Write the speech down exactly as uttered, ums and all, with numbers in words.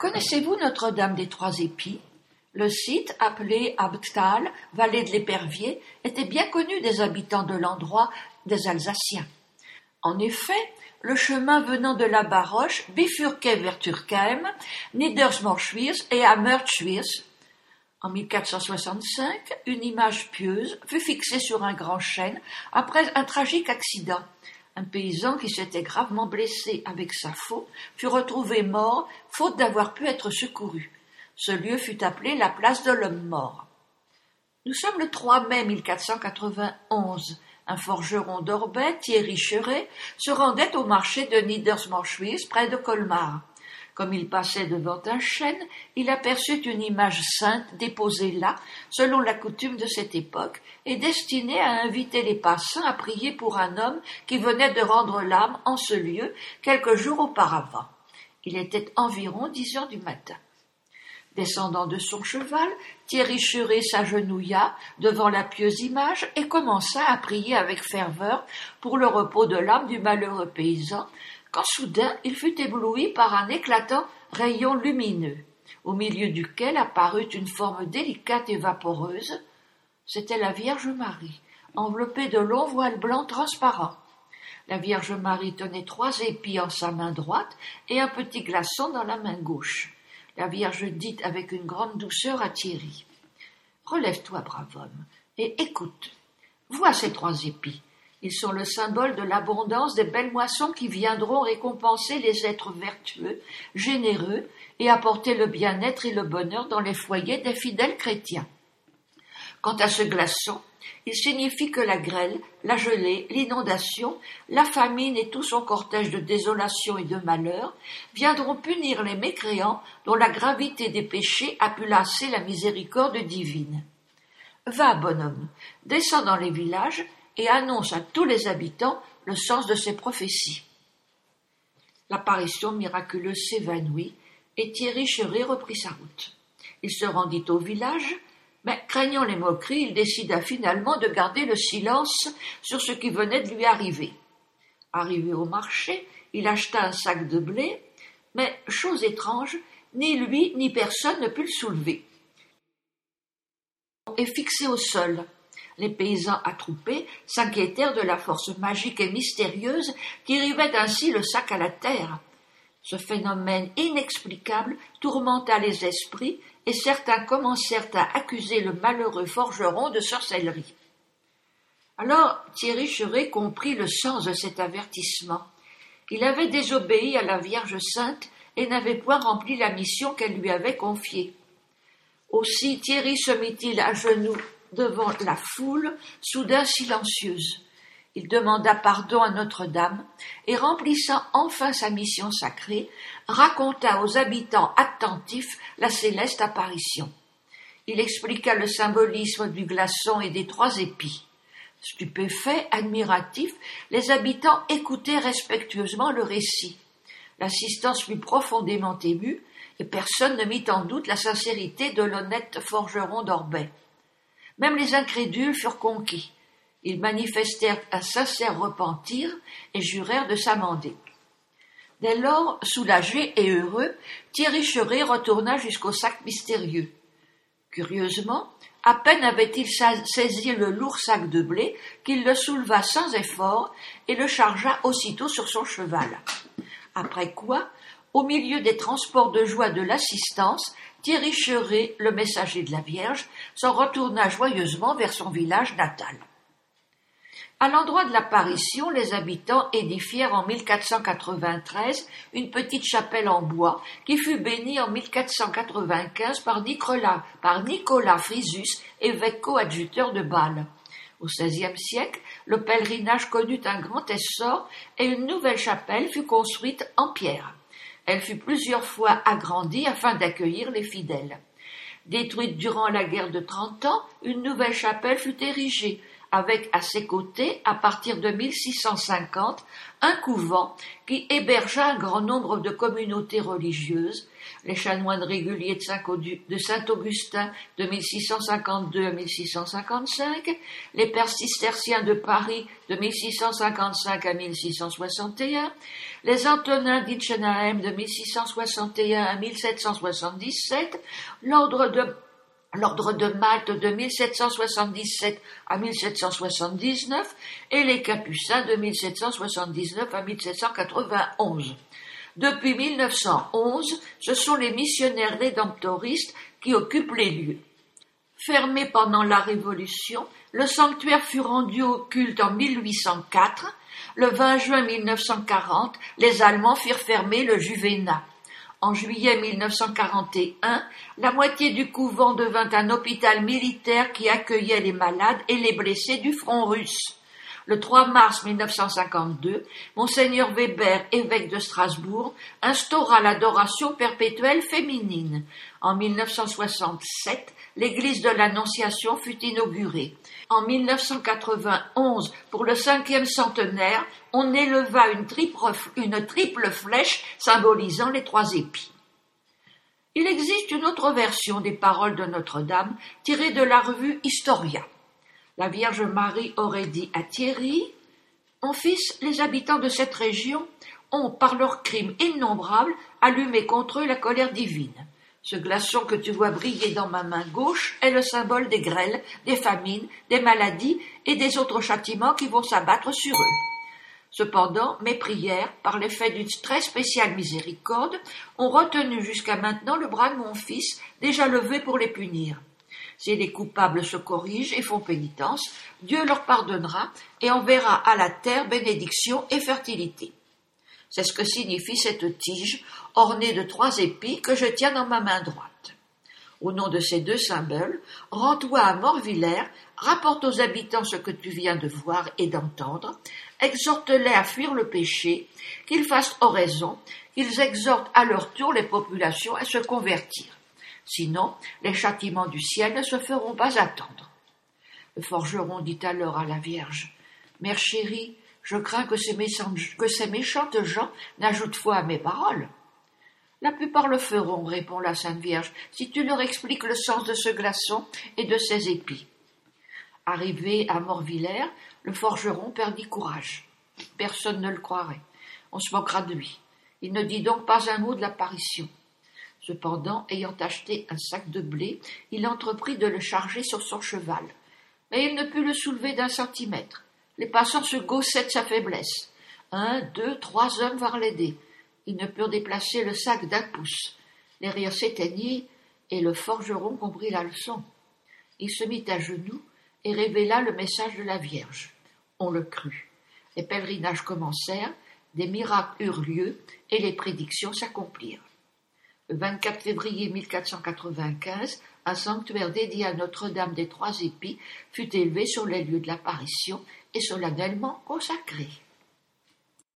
Connaissez-vous Notre-Dame des Trois Épis? Le site, appelé Abttal, vallée de l'Épervier, était bien connu des habitants de l'endroit, des Alsaciens. En effet, le chemin venant de la Baroche bifurquait vers Turckheim, Niedersmorschwiers et Hammertschwiers. En mille quatre cent soixante-cinq, une image pieuse fut fixée sur un grand chêne après un tragique accident. Un paysan qui s'était gravement blessé avec sa faux fut retrouvé mort, faute d'avoir pu être secouru. Ce lieu fut appelé la place de l'homme mort. Nous sommes le trois mai mille quatre cent quatre-vingt-onze. Un forgeron d'Orbais, Thierry Cheret, se rendait au marché de Niedersmorschwiers près de Colmar. Comme il passait devant un chêne, il aperçut une image sainte déposée là, selon la coutume de cette époque, et destinée à inviter les passants à prier pour un homme qui venait de rendre l'âme en ce lieu quelques jours auparavant. Il était environ dix heures du matin. Descendant de son cheval, Thierry Cheret s'agenouilla devant la pieuse image et commença à prier avec ferveur pour le repos de l'âme du malheureux paysan, quand soudain il fut ébloui par un éclatant rayon lumineux, au milieu duquel apparut une forme délicate et vaporeuse. C'était la Vierge Marie, enveloppée de longs voiles blancs transparents. La Vierge Marie tenait trois épis en sa main droite et un petit glaçon dans la main gauche. La Vierge dit avec une grande douceur à Thierry: « Relève-toi, brave homme, et écoute. Vois ces trois épis. Ils sont le symbole de l'abondance des belles moissons qui viendront récompenser les êtres vertueux, généreux, et apporter le bien-être et le bonheur dans les foyers des fidèles chrétiens. Quant à ce glaçon, il signifie que la grêle, la gelée, l'inondation, la famine et tout son cortège de désolation et de malheur viendront punir les mécréants dont la gravité des péchés a pu lasser la miséricorde divine. Va, bonhomme, descends dans les villages et annonce à tous les habitants le sens de ces prophéties. » L'apparition miraculeuse s'évanouit et Thierry Cheret reprit sa route. Il se rendit au village, mais craignant les moqueries, il décida finalement de garder le silence sur ce qui venait de lui arriver. Arrivé au marché, il acheta un sac de blé, mais, chose étrange, ni lui ni personne ne put le soulever. Et fixé au sol. Les paysans attroupés s'inquiétèrent de la force magique et mystérieuse qui rivait ainsi le sac à la terre. Ce phénomène inexplicable tourmenta les esprits et certains commencèrent à accuser le malheureux forgeron de sorcellerie. Alors Thierry Cheret comprit le sens de cet avertissement. Il avait désobéi à la Vierge Sainte et n'avait point rempli la mission qu'elle lui avait confiée. Aussi Thierry se mit-il à genoux devant la foule, soudain silencieuse. Il demanda pardon à Notre-Dame et, remplissant enfin sa mission sacrée, raconta aux habitants attentifs la céleste apparition. Il expliqua le symbolisme du glaçon et des trois épis. Stupéfaits, admiratifs, les habitants écoutaient respectueusement le récit. L'assistance fut profondément émue et personne ne mit en doute la sincérité de l'honnête forgeron d'Orbais. Même les incrédules furent conquis. Ils manifestèrent un sincère repentir et jurèrent de s'amender. Dès lors, soulagé et heureux, Thierry Cheret retourna jusqu'au sac mystérieux. Curieusement, à peine avait-il saisi le lourd sac de blé qu'il le souleva sans effort et le chargea aussitôt sur son cheval. Après quoi, au milieu des transports de joie de l'assistance, Thierry Cheret, le messager de la Vierge, s'en retourna joyeusement vers son village natal. À l'endroit de l'apparition, les habitants édifièrent en mille quatre cent quatre-vingt-treize une petite chapelle en bois qui fut bénie en mille quatre cent quatre-vingt-quinze par Nicolas, par Nicolas Frisius, évêque coadjuteur de Bâle. Au seizième siècle, le pèlerinage connut un grand essor et une nouvelle chapelle fut construite en pierre. Elle fut plusieurs fois agrandie afin d'accueillir les fidèles. Détruite durant la guerre de Trente Ans, une nouvelle chapelle fut érigée, avec à ses côtés, à partir de mille six cent cinquante, un couvent qui hébergea un grand nombre de communautés religieuses, les chanoines réguliers de Saint-Augustin de mille six cent cinquante-deux à mille six cent cinquante-cinq, les pères cisterciens de Paris de mille six cent cinquante-cinq à mille six cent soixante et un, les Antonins d'Itchenheim de mille six cent soixante et un à mille sept cent soixante-dix-sept, l'ordre de L'ordre de Malte de mille sept cent soixante-dix-sept à mille sept cent soixante-dix-neuf et les Capucins de mille sept cent soixante-dix-neuf à mille sept cent quatre-vingt-onze. Depuis mille neuf cent onze, ce sont les missionnaires rédemptoristes qui occupent les lieux. Fermé pendant la Révolution, le sanctuaire fut rendu au culte en mille huit cent quatre. Le vingt juin mille neuf cent quarante, les Allemands firent fermer le Juvénat. En juillet mille neuf cent quarante et un, la moitié du couvent devint un hôpital militaire qui accueillait les malades et les blessés du front russe. Le trois mars mille neuf cent cinquante-deux, Monseigneur Weber, évêque de Strasbourg, instaura l'adoration perpétuelle féminine. En mille neuf cent soixante-sept, l'église de l'Annonciation fut inaugurée. En mille neuf cent quatre-vingt-onze, pour le cinquième centenaire, on éleva une triple, une triple flèche symbolisant les trois épis. Il existe une autre version des paroles de Notre-Dame tirée de la revue Historia. La Vierge Marie aurait dit à Thierry « Mon fils, les habitants de cette région ont, par leurs crimes innombrables, allumé contre eux la colère divine. Ce glaçon que tu vois briller dans ma main gauche est le symbole des grêles, des famines, des maladies et des autres châtiments qui vont s'abattre sur eux. Cependant, mes prières, par l'effet d'une très spéciale miséricorde, ont retenu jusqu'à maintenant le bras de mon fils, déjà levé pour les punir. Si les coupables se corrigent et font pénitence, Dieu leur pardonnera et enverra à la terre bénédiction et fertilité. C'est ce que signifie cette tige ornée de trois épis que je tiens dans ma main droite. Au nom de ces deux symboles, rends-toi à Morvillers, rapporte aux habitants ce que tu viens de voir et d'entendre, exhorte-les à fuir le péché, qu'ils fassent oraison, qu'ils exhortent à leur tour les populations à se convertir. Sinon, les châtiments du ciel ne se feront pas attendre. Le forgeron dit alors à la Vierge, « Mère chérie, je crains que ces, méchantes, que ces méchantes gens n'ajoutent foi à mes paroles. » « La plupart le feront, répond la Sainte Vierge, si tu leur expliques le sens de ce glaçon et de ses épis. Arrivé à Morvillers, le forgeron perdit courage. Personne ne le croirait. On se moquera de lui. Il ne dit donc pas un mot de l'apparition. Cependant, ayant acheté un sac de blé, il entreprit de le charger sur son cheval. Mais il ne put le soulever d'un centimètre. Les passants se gaussaient de sa faiblesse. Un, deux, trois hommes vinrent l'aider. Ils ne purent déplacer le sac d'un pouce. Les rires s'éteignirent et le forgeron comprit la leçon. Il se mit à genoux et révéla le message de la Vierge. On le crut. Les pèlerinages commencèrent, des miracles eurent lieu et les prédictions s'accomplirent. Le vingt-quatre février mille quatre cent quatre-vingt-quinze, un sanctuaire dédié à Notre-Dame des Trois Épis fut élevé sur les lieux de l'apparition et solennellement consacré.